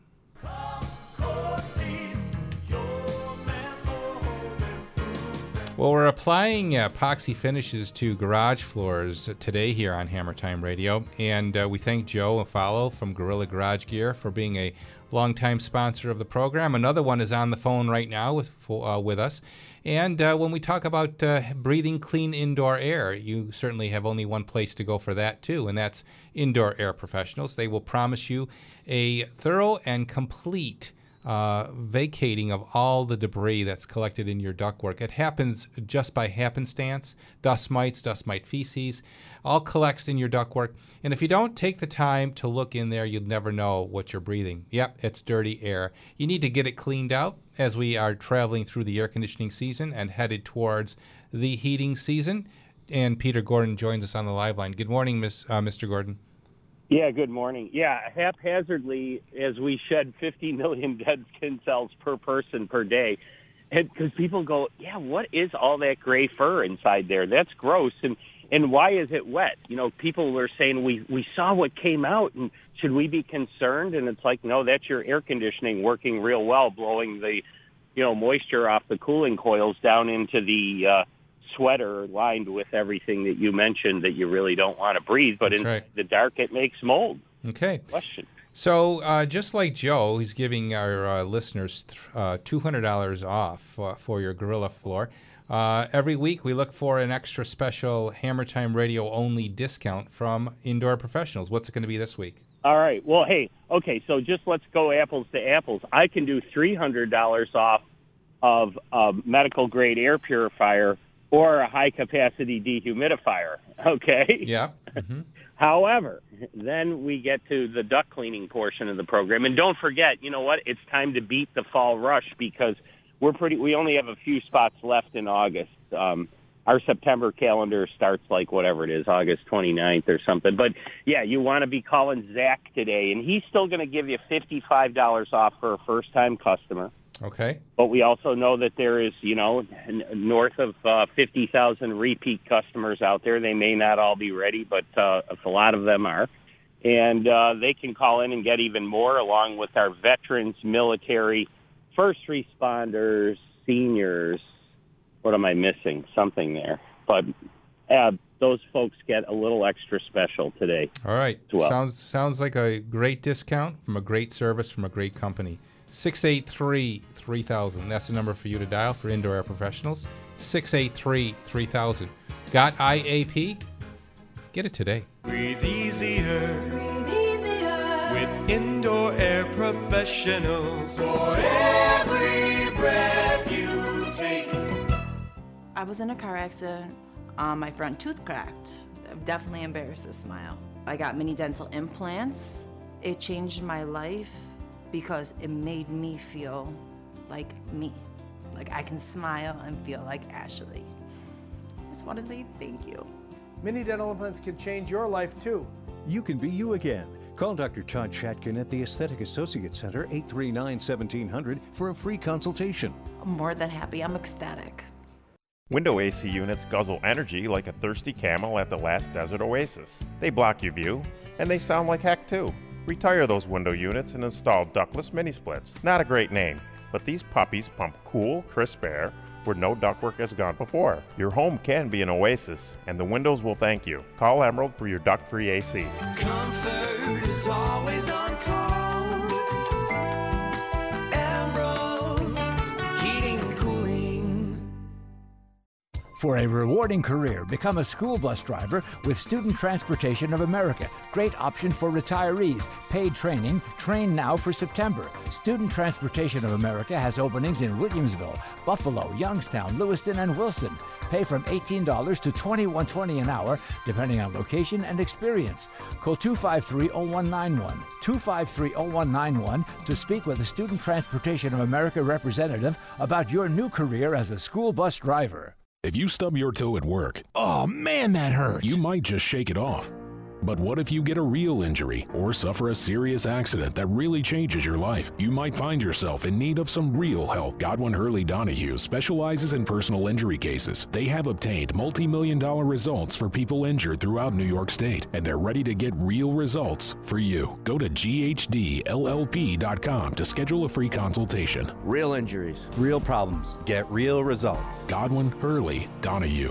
Well, we're applying uh, epoxy finishes to garage floors today here on Hammer Time Radio, and uh, we thank Joe Afalo from Gorilla Garage Gear for being a longtime sponsor of the program. Another one is on the phone right now with uh, with us, and uh, when we talk about uh, breathing clean indoor air, you certainly have only one place to go for that too, and that's Indoor Air Professionals. They will promise you a thorough and complete Uh, vacating of all the debris that's collected in your ductwork. It happens just by happenstance. Dust mites, dust mite feces, all collects in your ductwork. And if you don't take the time to look in there, you'll never know what you're breathing. Yep, it's dirty air. You need to get it cleaned out as we are traveling through the air conditioning season and headed towards the heating season. And Peter Gordon joins us on the live line. Good morning, Miss uh, Mister Gordon. Yeah, good morning. Yeah, haphazardly, as we shed fifty million dead skin cells per person per day, because people go, yeah, what is all that gray fur inside there? That's gross. And and why is it wet? You know, people were saying, we, we saw what came out, and should we be concerned? And it's like, no, that's your air conditioning working real well, blowing the, you know, moisture off the cooling coils down into the uh, sweater lined with everything that you mentioned that you really don't want to breathe, but That's in right. the dark it makes mold. Okay. Question. So uh, just like Joe, he's giving our uh, listeners th- uh, two hundred dollars off uh, for your Gorilla floor. Uh, every week we look for an extra special Hammer Time Radio only discount from Indoor Professionals. What's it going to be this week? All right. Well, hey, okay, so just let's go apples to apples. I can do three hundred dollars off of a medical grade air purifier or a high-capacity dehumidifier, okay? Yeah. Mm-hmm. However, then we get to the duct cleaning portion of the program. And don't forget, you know what? It's time to beat the fall rush because we're pretty. We only have a few spots left in August. Um, our September calendar starts like whatever it is, August twenty-ninth or something. But, yeah, you want to be calling Zach today, and he's still going to give you fifty-five dollars off for a first-time customer. Okay. But we also know that there is, you know, n- north of uh, fifty thousand repeat customers out there. They may not all be ready, but uh, a lot of them are. And uh, they can call in and get even more along with our veterans, military, first responders, seniors. What am I missing? Something there. But uh, those folks get a little extra special today. All right. as well. Sounds sounds like a great discount from a great service from a great company. six eight three, three thousand. That's the number for you to dial for Indoor Air Professionals. six eight three, three thousand. Got I A P? Get it today. Breathe easier. Breathe easier. With Indoor Air Professionals. For every breath you take. I was in a car accident. Um, my front tooth cracked. I'm definitely embarrassed to smile. I got mini dental implants. It changed my life because it made me feel like me. Like I can smile and feel like Ashley. I just want to say thank you. Mini dental implants can change your life too. You can be you again. Call Doctor Todd Shatkin at the Aesthetic Associate Center, eight three nine, seventeen hundred, for a free consultation. I'm more than happy. I'm ecstatic. Window A C units guzzle energy like a thirsty camel at the last desert oasis. They block your view, and they sound like heck too. Retire those window units and install ductless mini splits. Not a great name, but these puppies pump cool, crisp air where no ductwork has gone before. Your home can be an oasis, and the windows will thank you. Call Emerald for your duct-free A C. Comfort is always on call. For a rewarding career, become a school bus driver with Student Transportation of America. Great option for retirees. Paid training. Train now for September. Student Transportation of America has openings in Williamsville, Buffalo, Youngstown, Lewiston, and Wilson. Pay from eighteen dollars to twenty-one twenty an hour, depending on location and experience. Call two five three, oh one nine one, two five three, oh one nine one to speak with a Student Transportation of America representative about your new career as a school bus driver. If you stub your toe at work, oh man, that hurts. You might just shake it off. But what if you get a real injury or suffer a serious accident that really changes your life? You might find yourself in need of some real help. Godwin Hurley Donahue specializes in personal injury cases. They have obtained multi-million dollar results for people injured throughout New York State, and they're ready to get real results for you. Go to G H D L L P dot com to schedule a free consultation. Real injuries, real problems, get real results. Godwin Hurley Donahue.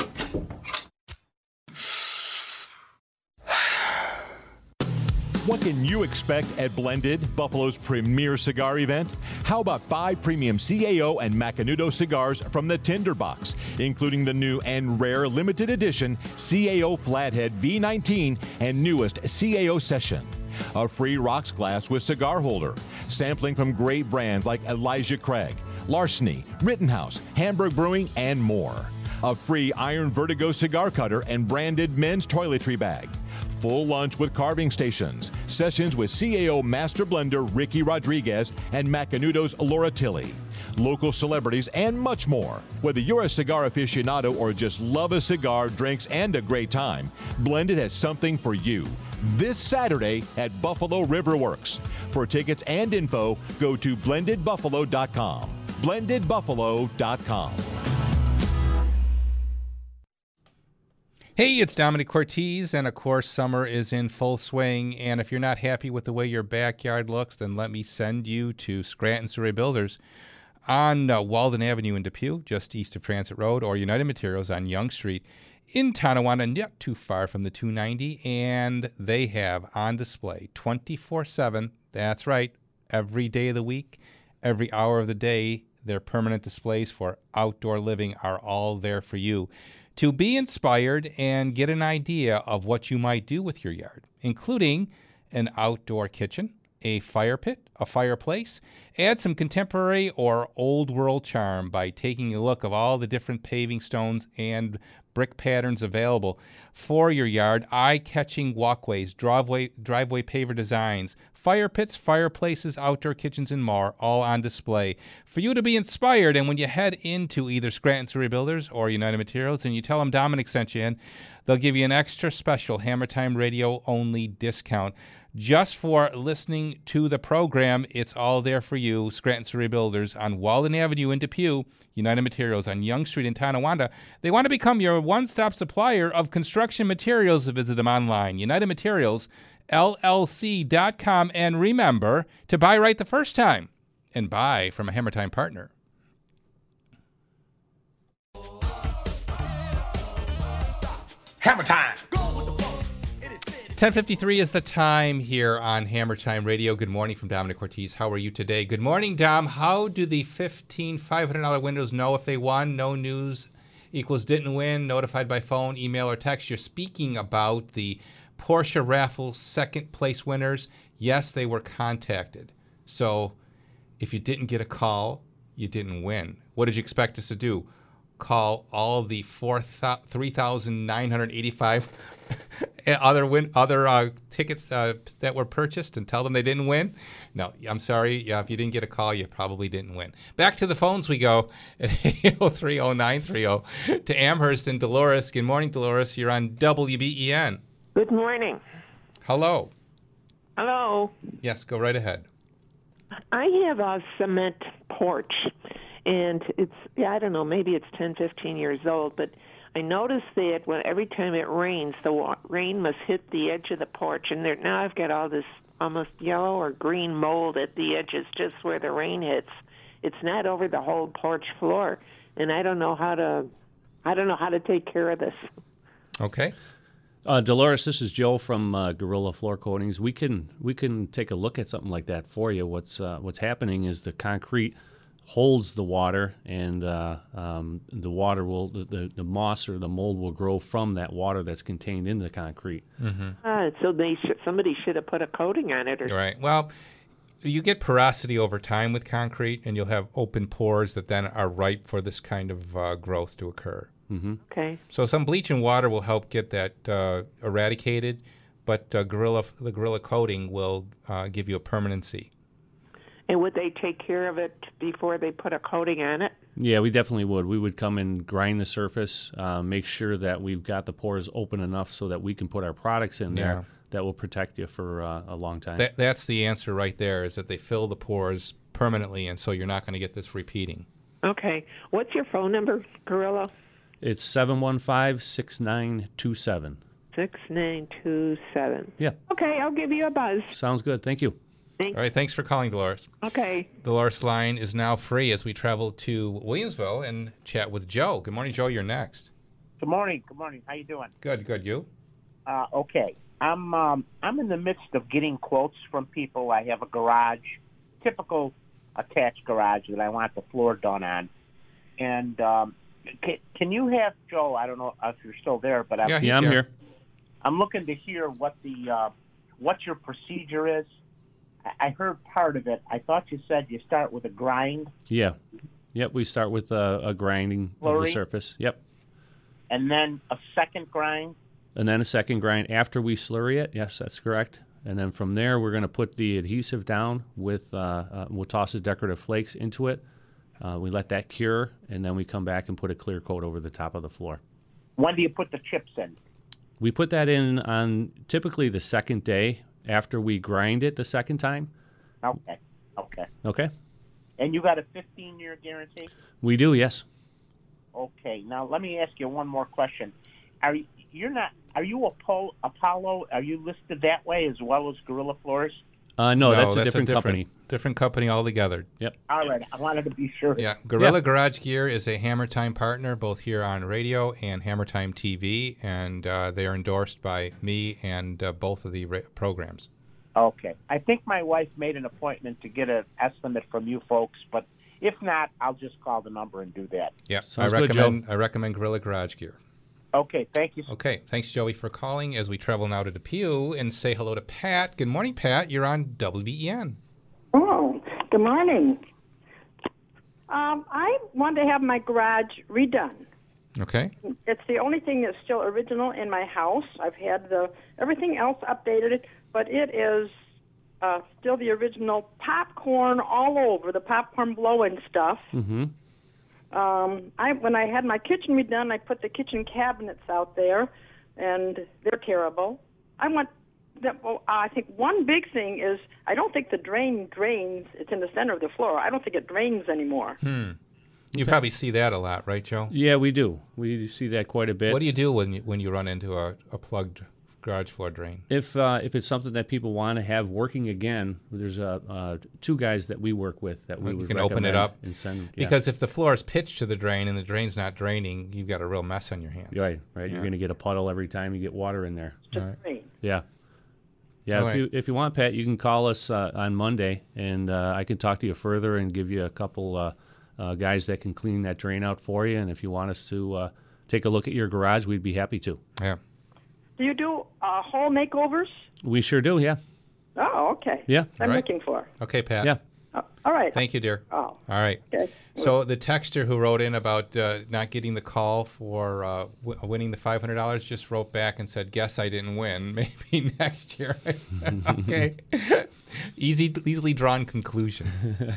What can you expect at Blended, Buffalo's premier cigar event? How about five premium C A O and Macanudo cigars from the Tinderbox, including the new and rare limited edition C A O Flathead V nineteen and newest C A O Session. A free rocks glass with cigar holder, sampling from great brands like Elijah Craig, Larceny, Rittenhouse, Hamburg Brewing, and more. A free Iron Vertigo cigar cutter and branded men's toiletry bag. Full lunch with carving stations, sessions with C A O Master Blender Ricky Rodriguez and Macanudo's Laura Tilley, local celebrities, and much more. Whether you're a cigar aficionado or just love a cigar, drinks, and a great time, Blended has something for you. This Saturday at Buffalo River Works. For tickets and info, go to blended buffalo dot com. blended buffalo dot com. Hey, it's Dominic Cortez, and of course, summer is in full swing. And if you're not happy with the way your backyard looks, then let me send you to Scranton Surrey Builders on uh, Walden Avenue in Depew, just east of Transit Road, or United Materials on Young Street in Tonawanda, not too far from the two ninety. And they have on display twenty-four seven, that's right, every day of the week, every hour of the day, their permanent displays for outdoor living are all there for you to be inspired and get an idea of what you might do with your yard, including an outdoor kitchen, a fire pit, a fireplace. Add some contemporary or old world charm by taking a look of all the different paving stones and brick patterns available for your yard, eye-catching walkways, driveway, driveway paver designs, fire pits, fireplaces, outdoor kitchens, and more, all on display for you to be inspired. And when you head into either Scranton Surrey Builders or United Materials and you tell them Dominic sent you in, they'll give you an extra special Hammer Time Radio only discount. Just for listening to the program, it's all there for you. Scranton Surrey Builders on Walden Avenue in Depew, United Materials on Young Street in Tonawanda. They want to become your one-stop supplier of construction materials. Visit them online, united materials L L C dot com. And remember to buy right the first time and buy from a Hammer Time partner. Hammer Time. ten fifty-three is the time here on Hammer Time Radio. Good morning from Dominic Cortez. How are you today? Good morning, Dom. How do the fifteen five hundred dollars windows know if they won? No news equals didn't win. Notified by phone, email, or text. You're speaking about the Porsche raffle second place winners. Yes, they were contacted. So if you didn't get a call, you didn't win. What did you expect us to do? Call all the three thousand nine hundred eighty-five other win other uh, tickets uh, that were purchased and tell them they didn't win? No, I'm sorry. Yeah, if you didn't get a call, you probably didn't win. Back to the phones we go at eight oh three oh nine three oh to Amherst and Dolores. Good morning, Dolores. You're on W B E N. Good morning. Hello. Hello. Yes, go right ahead. I have a cement porch, and it's, yeah, I don't know, maybe it's ten, fifteen years old, but I noticed that when every time it rains, the wa- rain must hit the edge of the porch, and there, now I've got all this almost yellow or green mold at the edges just where the rain hits. It's not over the whole porch floor, and I don't know how to, I don't know how to take care of this. Okay. Uh, Dolores, this is Joe from uh, Gorilla Floor Coatings. We can we can take a look at something like that for you. What's uh, what's happening is the concrete holds the water, and uh, um, the water will the, the, the moss or the mold will grow from that water that's contained in the concrete. Mm-hmm. Ah, so they should, somebody should have put a coating on it, or Right. Well, you get porosity over time with concrete, and you'll have open pores that then are ripe for this kind of uh, growth to occur. Mm-hmm. Okay. So some bleach and water will help get that uh, eradicated, but uh, Gorilla the Gorilla coating will uh, give you a permanency. And would they take care of it before they put a coating on it? Yeah, we definitely would. We would come and grind the surface, uh, make sure that we've got the pores open enough so that we can put our products in there Yeah. that will protect you for uh, a long time. That, that's the answer right there, is that they fill the pores permanently, and so you're not going to get this repeating. Okay. What's your phone number, Gorilla? It's seven one five, six nine two seven. six nine two seven. Yeah, Okay, I'll give you a buzz. sounds good. Thank you. All right, thanks for calling, Dolores. Okay. Dolores line is now free as we travel to Williamsville and chat with Joe. Good morning, Joe. You're next. Good morning. Good morning. How you doing? Good, good. You? Uh, okay. I'm um, I'm in the midst of getting quotes from people. I have a garage, typical attached garage that I want the floor done on. And um, can, can you have Joe? I don't know if you're still there, but I'm, Yeah, he's Yeah, I'm here. here. I'm looking to hear what the uh, what your procedure is. I- I heard part of it. I thought you said you start with a grind, Yeah. Yep, we start with a, a grinding of the Slurry? surface. Yep. and then a second grind. And then a second grind after we slurry it. Yes, that's correct. And then from there, we're going to put the adhesive down with, uh, uh, we'll toss the decorative flakes into it. Uh, we let that cure, and then we come back and put a clear coat over the top of the floor. When do you put the chips in? We put that in on typically the second day after we grind it the second time. Okay. Okay. Okay? And you got a fifteen-year guarantee? We do, yes. Okay. Now let me ask you one more question. Are you, you're not? Are you Apollo? Apollo? Are you listed that way as well as Gorilla Floors? Uh, no, that's a different company. Different company altogether. Yep. All right. I wanted to be sure. Yeah. Gorilla Garage Gear is a Hammer Time partner, both here on radio and Hammer Time T V, and uh, they are endorsed by me and uh, both of the ra- programs. Okay. I think my wife made an appointment to get an estimate from you folks, but if not, I'll just call the number and do that. Yeah. I Sounds good, recommend I recommend Gorilla Garage Gear. Okay. Thank you. Okay. Thanks, Joey, for calling as we travel now to Depew and say hello to Pat. Good morning, Pat. You're on W B E N. Oh, good morning. Um, I want to have my garage redone. Okay. It's the only thing that's still original in my house. I've had the everything else updated, but it is uh, still the original popcorn all over, the popcorn blowing stuff. Mm-hmm. Um, I when I had my kitchen redone, I put the kitchen cabinets out there, and they're terrible. I want. That, well, I think one big thing is I don't think the drain drains. It's in the center of the floor. I don't think it drains anymore. Hmm. You probably see that a lot, right, Joe? Yeah, we do. We see that quite a bit. What do you do when you, when you run into a, a plugged garage floor drain? If uh, if it's something that people want to have working again, there's uh, uh, two guys that we work with that we You would can open it recommend up. and send. Yeah. Because if the floor is pitched to the drain and the drain's not draining, you've got a real mess on your hands. Right, right. Yeah. You're going to get a puddle every time you get water in there. All right. Yeah. Yeah, All if right. you if you want, Pat, you can call us uh, on Monday, and uh, I can talk to you further and give you a couple uh, uh, guys that can clean that drain out for you. And if you want us to uh, take a look at your garage, we'd be happy to. Yeah. Do you do uh, whole makeovers? We sure do, yeah. Oh, okay. Yeah. I'm All right. looking for. Okay, Pat. Yeah. Oh, all right. Thank you, dear. Oh. All right. Okay. So the texter who wrote in about uh, not getting the call for uh, w- winning the five hundred dollars just wrote back and said, guess I didn't win. Maybe next year. Okay. Easy, easily drawn conclusion.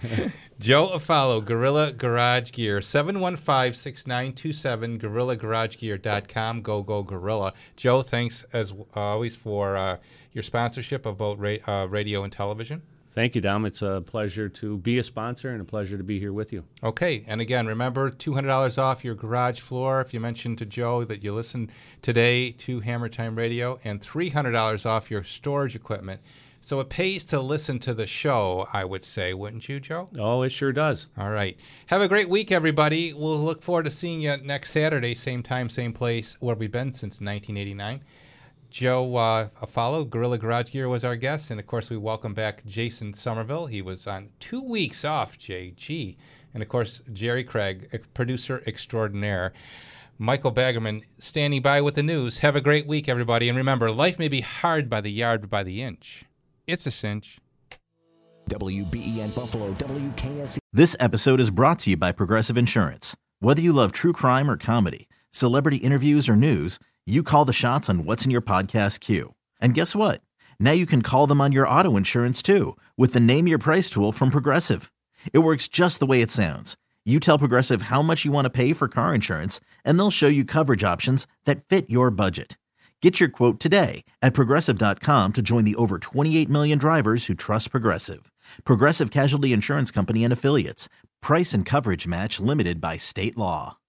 Joe Afalo, Gorilla Garage Gear, seven one five, six nine two seven, gorilla garage gear dot com. Go, go, Gorilla. Joe, thanks as always for uh, your sponsorship of both ra- uh, radio and television. Thank you, Dom. It's a pleasure to be a sponsor and a pleasure to be here with you. Okay, and again, remember two hundred dollars off your garage floor if you mention to Joe that you listened today to Hammer Time Radio, and three hundred dollars off your storage equipment. So it pays to listen to the show, I would say, wouldn't you, Joe? Oh, it sure does. All right. Have a great week, everybody. We'll look forward to seeing you next Saturday, same time, same place, where we've been since nineteen eighty-nine. Joe uh, Afalo, Gorilla Garage Gear, was our guest. And, of course, we welcome back Jason Somerville. He was on two weeks off, J G. And, of course, Jerry Craig, producer extraordinaire. Michael Baggerman standing by with the news. Have a great week, everybody. And remember, life may be hard by the yard, but by the inch, it's a cinch. W B E N Buffalo, W K S E. This episode is brought to you by Progressive Insurance. Whether you love true crime or comedy, celebrity interviews or news, you call the shots on what's in your podcast queue. And guess what? Now you can call them on your auto insurance too with the Name Your Price tool from Progressive. It works just the way it sounds. You tell Progressive how much you want to pay for car insurance, and they'll show you coverage options that fit your budget. Get your quote today at Progressive dot com to join the over twenty-eight million drivers who trust Progressive. Progressive Casualty Insurance Company and Affiliates. Price and coverage match limited by state law.